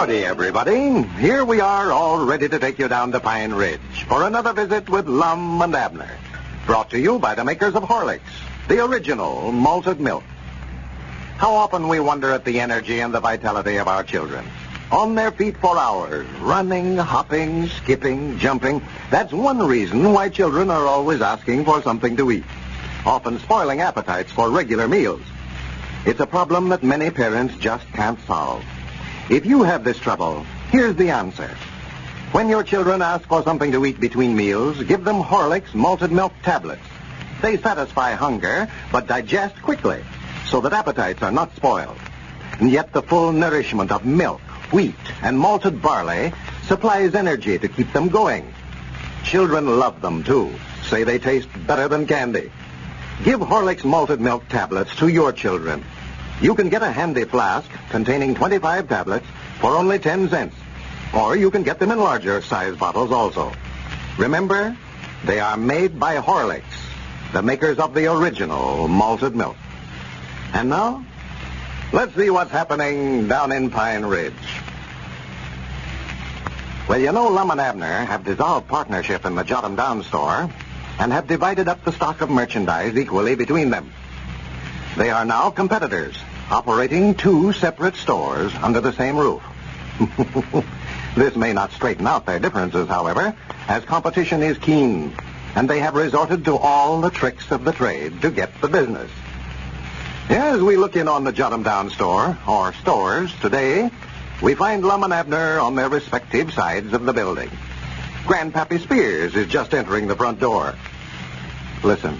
Howdy, everybody. Here we are, all ready to take you down to Pine Ridge for another visit with Lum and Abner. Brought to you by the makers of Horlicks, the original malted milk. How often we wonder at the energy and the vitality of our children. On their feet for hours, running, hopping, skipping, jumping. That's one reason why children are always asking for something to eat, often spoiling appetites for regular meals. It's a problem that many parents just can't solve. If you have this trouble, here's the answer. When your children ask for something to eat between meals, give them Horlicks malted milk tablets. They satisfy hunger, but digest quickly, so that appetites are not spoiled. And yet the full nourishment of milk, wheat, and malted barley supplies energy to keep them going. Children love them, too. Say they taste better than candy. Give Horlicks malted milk tablets to your children. You can get a handy flask containing 25 tablets for only 10 cents. Or you can get them in larger size bottles also. Remember, they are made by Horlicks, the makers of the original malted milk. And now, let's see what's happening down in Pine Ridge. Well, you know, Lum and Abner have dissolved partnership in the Jot 'em Down store and have divided up the stock of merchandise equally between them. They are now competitors, operating two separate stores under the same roof. This may not straighten out their differences, however, as competition is keen, and they have resorted to all the tricks of the trade to get the business. As we look in on the Jot 'em Down store, or stores, today, we find Lum and Abner on their respective sides of the building. Grandpappy Spears is just entering the front door. Listen.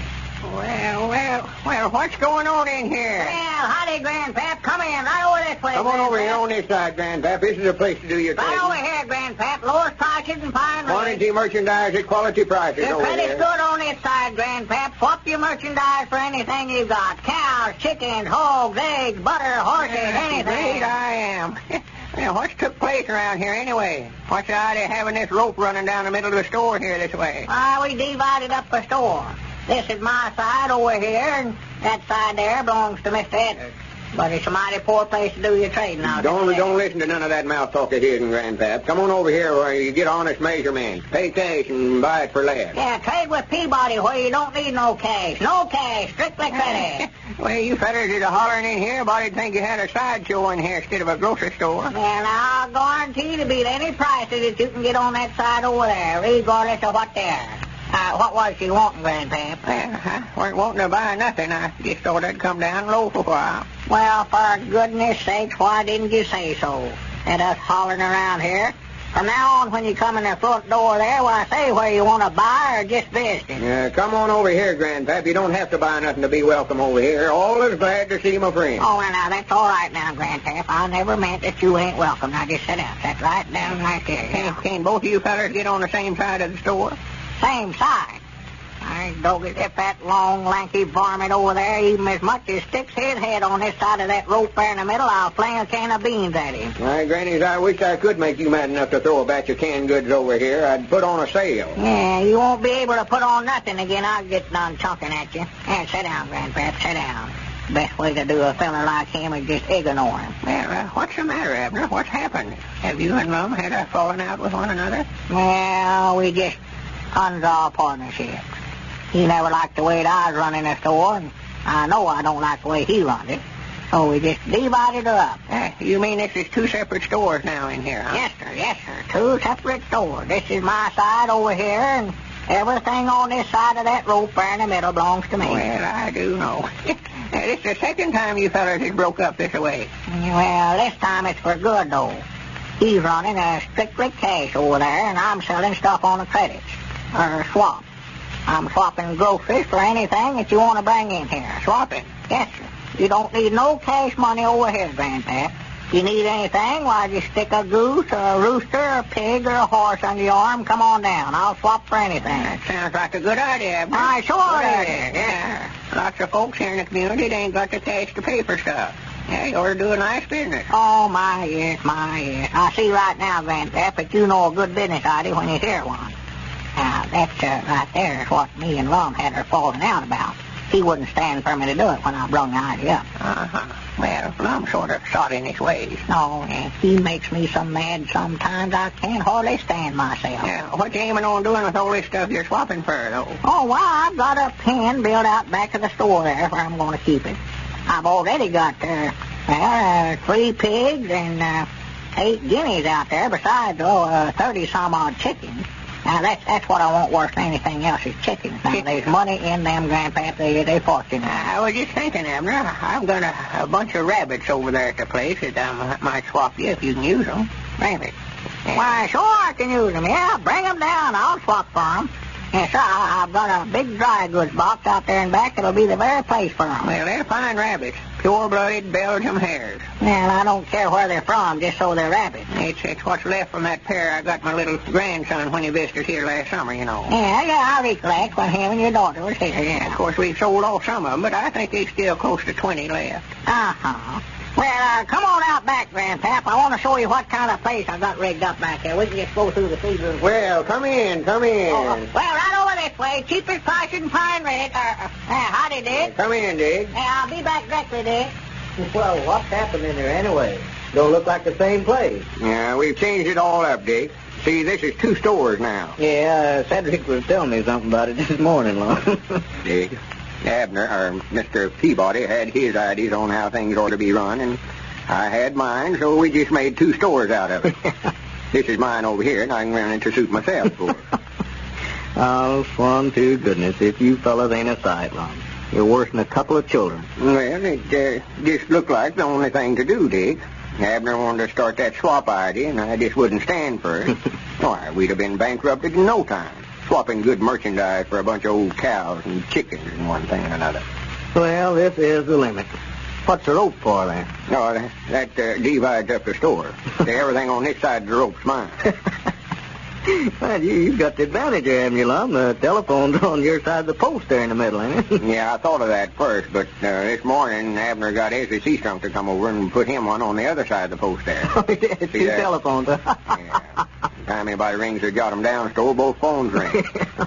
Well, what's going on in here? Well, howdy, Grandpap. Come in, right over this way. Come on over here on this side, Grandpap. This is the place to do your trading. Right over here, Grandpap. Lowest prices in Pine Ridge. Quantity merchandise at quality prices Your over credit's here. good on this side, Grandpap. Swap your merchandise for anything you got. Cows, chickens, hogs, eggs, butter, horses, anything. Great, I am. Well, what's took place around here anyway? What's the idea of having this rope running down the middle of the store here this way? We divided up the store. This is my side over here, and that side there belongs to Mr. Edwards. But it's a mighty poor place to do your trading now. Don't listen to none of that mouth talk of his, Grandpap. Come on over here where you get honest measurements. Pay cash and buy it for less. Yeah, trade with Peabody where you don't need no cash. No cash, strictly credit. Well, you fellers is hollering in here, body'd think you had a sideshow in here instead of a grocery store. Well, I'll guarantee to beat any prices that you can get on that side over there, regardless of what they are. What was you wanting, Grandpap? Well, I weren't wanting to buy nothing. I just thought I'd come down low for a while. Well, for goodness sakes, why didn't you say so? And us hollering around here. From now on, when you come in the front door there, why, say where you want to buy or just visiting. Come on over here, Grandpap. You don't have to buy nothing to be welcome over here. All is glad to see my friend. Oh, well, now, that's all right now, Grandpap. I never meant that you ain't welcome. Now, just sit down. Sit right down right there. Can both of you fellers get on the same side of the store? Same side. I doggy, if that long, lanky varmint over there even as much as sticks his head on this side of that rope there in the middle, I'll fling a can of beans at him. Why, Grannies, I wish I could make you mad enough to throw a batch of canned goods over here. I'd put on a sale. Yeah, you won't be able to put on nothing again. I'll get done chunking at you. Yeah, sit down, Grandpap, sit down. Best way to do a feller like him is just ignore him. Well, what's the matter, Abner? What's happened? Have you and Lum had a falling out with one another? Well, we just unresolved partnership. He never liked the way that I was running the store, and I know I don't like the way he runs it. So we just divided her up. You mean this is two separate stores now in here, huh? Yes, sir. Two separate stores. This is my side over here, and everything on this side of that rope there in the middle belongs to me. Well, I do know. This is the second time you fellas has broke up this way. Well, this time it's for good, though. He's running a strictly cash over there, and I'm selling stuff on the credits. Or swap. I'm swapping groceries for anything that you want to bring in here. Swapping? Yes, sir. You don't need no cash money over here, Grandpap. If you need anything, why, just stick a goose or a rooster or a pig or a horse under your arm. Come on down. I'll swap for anything. That sounds like a good idea. I sure good is. Idea. Yeah. Lots of folks here in the community, they ain't got the cash to pay for stuff. Yeah, you ought to do a nice business. Oh, my yes. I see right now, Grandpap, that you know a good business idea when you hear one. Now, that's right there is what me and Lum had her falling out about. He wouldn't stand for me to do it when I brung the idea up. Uh-huh. Well, I'm sort of sot in his ways. No, he makes me so mad sometimes I can't hardly stand myself. Yeah, what you aiming on doing with all this stuff you're swapping for, though? Oh, well, I've got a pen built out back of the store there where I'm going to keep it. I've already got 3 pigs and 8 guineas out there, besides 30-some-odd chickens. Now, that's what I want worse than anything else is chickens. Now, there's money in them, Grandpap. They fortune. I was just thinking, Abner, I've got a bunch of rabbits over there at the place that I might swap you if you can use them. Rabbits. Why, sure I can use them. Yeah, bring them down. I'll swap for them. Yes, sir, I've got a big dry goods box out there in back. It'll be the very place for them. Well, they're fine rabbits. Pure-blooded Belgium hares. Well, I don't care where they're from, just so they're rabbits. It's what's left from that pair I got my little grandson when he visited here last summer, you know. Yeah, I recollect when him and your daughter was here. Yeah, of course, we've sold off some of them, but I think there's still close to 20 left. Uh-huh. Well, come on out back, Grandpap. I want to show you what kind of place I got rigged up back there. We can just go through the feed room. Well, come in. Well, right over this way. Cheapest price in Pine Ridge. Howdy, Dick. Come in, Dick. I'll be back directly, Dick. Well, what's happening there anyway? Don't look like the same place. Yeah, we've changed it all up, Dick. See, this is 2 stores now. Yeah, Cedric was telling me something about it this morning, Lon. Dick, Abner, or Mr. Peabody, had his ideas on how things ought to be run, and I had mine, so we just made 2 stores out of it. This is mine over here, and I can run into suit myself for. Oh, swan to goodness, if you fellas ain't a sight, Lon. You're worse than a couple of children. Well, it just looked like the only thing to do, Dick. Abner wanted to start that swap idea, and I just wouldn't stand for it. Why, we'd have been bankrupted in no time, swapping good merchandise for a bunch of old cows and chickens and one thing and another. Well, this is the limit. What's the rope for, then? No, that divides up the store. Everything on this side of the rope's mine. Well, you've got the advantage there, haven't you, Lum? The telephone's on your side of the post there in the middle, ain't it? Yeah, I thought of that first, but this morning Abner got Ezra Seastrunk to come over and put him one on the other side of the post there. It's 2 telephones, huh? Yeah. Time anybody rings the Got 'em Down store, both phones ring.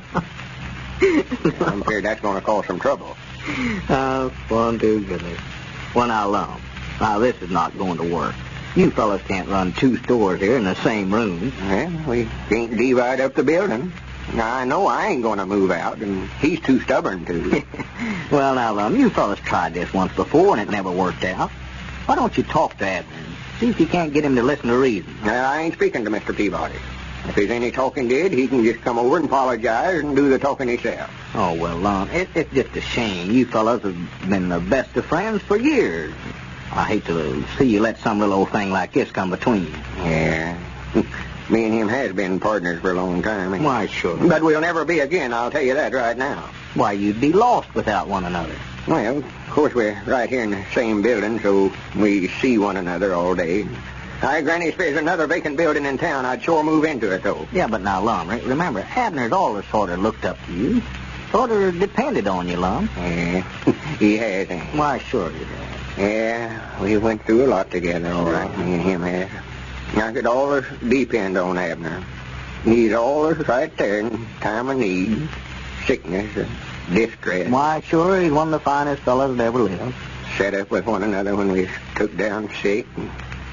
I'm afraid that's going to cause some trouble. Oh, fun to goodness. Well, now, Lum, this is not going to work. You fellas can't run 2 stores here in the same room. Well, we can't divide up the building. Now, I know I ain't going to move out, and he's too stubborn to. Well, now, Lum, you fellas tried this once before, and it never worked out. Why don't you talk to Abner and see if you can't get him to listen to reason? I ain't speaking to Mr. Peabody. If there's any talking did, he can just come over and apologize and do the talking himself. Oh, well, Lum, it's just a shame. You fellas have been the best of friends for years. I hate to see you let some little old thing like this come between you. Yeah. Me and him has been partners for a long time. Why, sure. But we'll never be again, I'll tell you that right now. Why, you'd be lost without one another. Well, of course, we're right here in the same building, so we see one another all day. Granny, if there's another vacant building in town, I'd sure move into it, though. Yeah, but now, Lum, remember, Abner's always sort of looked up to you. Sort of depended on you, Lum. Yeah, he has, ain't he? Why, sure he has. Yeah, we went through a lot together, all right, me and him has. I could always depend on Abner. He's always right there in time of need, sickness, or distress. Why, sure, he's one of the finest fellows that ever lived. Set up with one another when we took down sick, and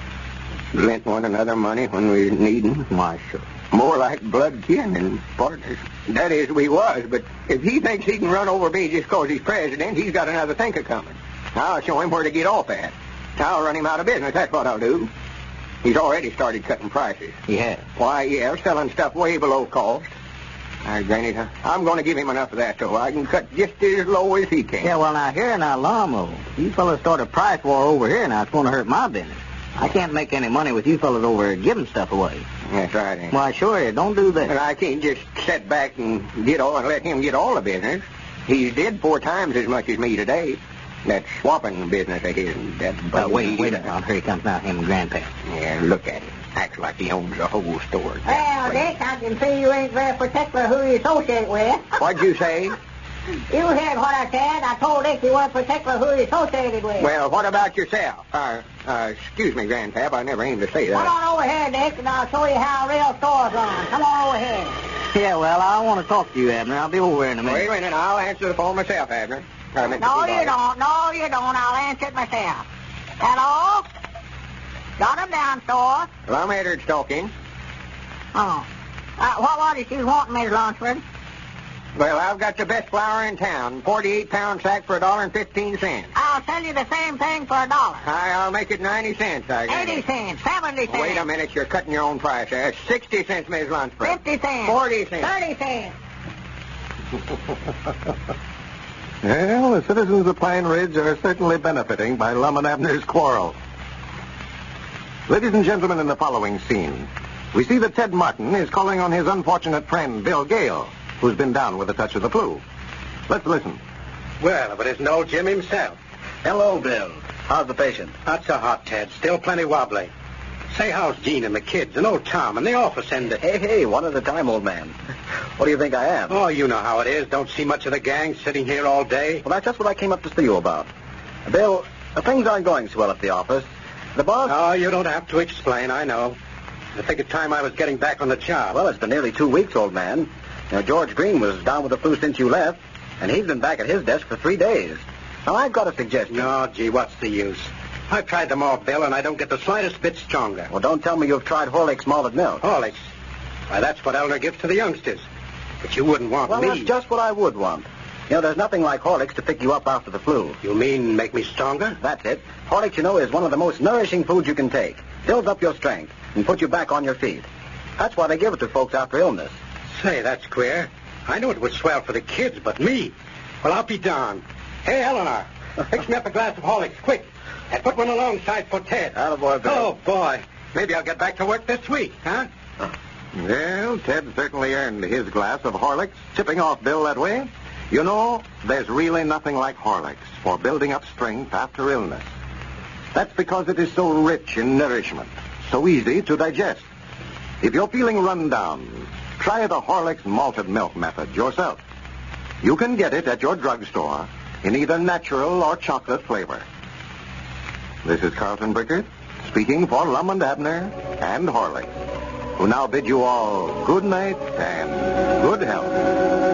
lent one another money when we was needing. Why, sure. More like blood kin than partners. That is, we was, but if he thinks he can run over me just 'cause he's president, he's got another thinker coming. I'll show him where to get off at. I'll run him out of business, that's what I'll do. He's already started cutting prices. He has? Why, yeah, selling stuff way below cost. Granny, I'm going to give him enough of that so I can cut just as low as he can. Yeah, well, now, Lum, you fellas start a price war over here, now it's going to hurt my business. I can't make any money with you fellas over giving stuff away. That's right, ain't it? Why, sure, don't do that. But I can't just sit back and let him get all the business. He's did 4 times as much as me today. That swapping business of his. Wait a minute. Here he comes now, him and Grandpa. Yeah, look at him. Acts like he owns the whole store. Well, Dick, I can see you ain't very particular who you associate with. What'd you say? You heard what I said. I told Dick you weren't particular who you associated with. Well, what about yourself? Excuse me, Grandpap, I never aimed to say that. Come on over here, Dick, and I'll show you how a real store's run. Come on over here. Yeah, well, I want to talk to you, Abner. I'll be over in a minute. Wait a minute. I'll answer the phone myself, Abner. No, you don't. No, you don't. I'll answer it myself. Hello? Got him down, store. Plum Eddard talking. Oh. What was it you want, Miss Lunsford? Well, I've got the best flour in town. 48-pound sack for $1.15. I'll sell you the same thing for $1. I'll make it 90 cents, I guess. 80 cents, 70 cents. Wait a minute, you're cutting your own price there. 60 cents, Miss Lunsford. 50 cents. 40 cents. 30 cents. Well, the citizens of Pine Ridge are certainly benefiting by Lum and Abner's quarrel. Ladies and gentlemen, in the following scene, we see that Ted Martin is calling on his unfortunate friend, Bill Gale, who's been down with a touch of the flu. Let's listen. Well, but it's no Jim himself. Hello, Bill. How's the patient? Not so hot, Ted. Still plenty wobbly. Say, how's Gene and the kids and old Tom and the office and Hey, one at a time, old man. What do you think I am? Oh, you know how it is. Don't see much of the gang sitting here all day. Well, that's just what I came up to see you about. Bill, things aren't going so well at the office. The boss... Oh, you don't have to explain. I know. I think it's time I was getting back on the job. Well, it's been nearly 2 weeks, old man. George Green was down with the flu since you left, and he's been back at his desk for 3 days. Now, I've got a suggestion. No, gee, what's the use? I've tried them all, Bill, and I don't get the slightest bit stronger. Well, don't tell me you've tried Horlick's malted milk. Horlicks? Why, that's what Elder gives to the youngsters. But you wouldn't want Well, me. that's just what I would want. There's nothing like Horlicks to pick you up after the flu. You mean make me stronger? That's it. Horlicks, is one of the most nourishing foods you can take. Builds up your strength and puts you back on your feet. That's why they give it to folks after illness. Say, that's queer. I knew it was swell for the kids, but me? Well, I'll be darned. Hey, Eleanor, fix me up a glass of Horlicks, quick. And put one alongside for Ted. Attaboy, Bill. Oh, boy. Maybe I'll get back to work this week, huh? Well, Ted certainly earned his glass of Horlicks, tipping off Bill that way. There's really nothing like Horlicks for building up strength after illness. That's because it is so rich in nourishment, so easy to digest. If you're feeling run down, try the Horlicks malted milk method yourself. You can get it at your drugstore in either natural or chocolate flavor. This is Carlton Brickert, speaking for Lum and Abner and Horlicks, who now bid you all good night and good health.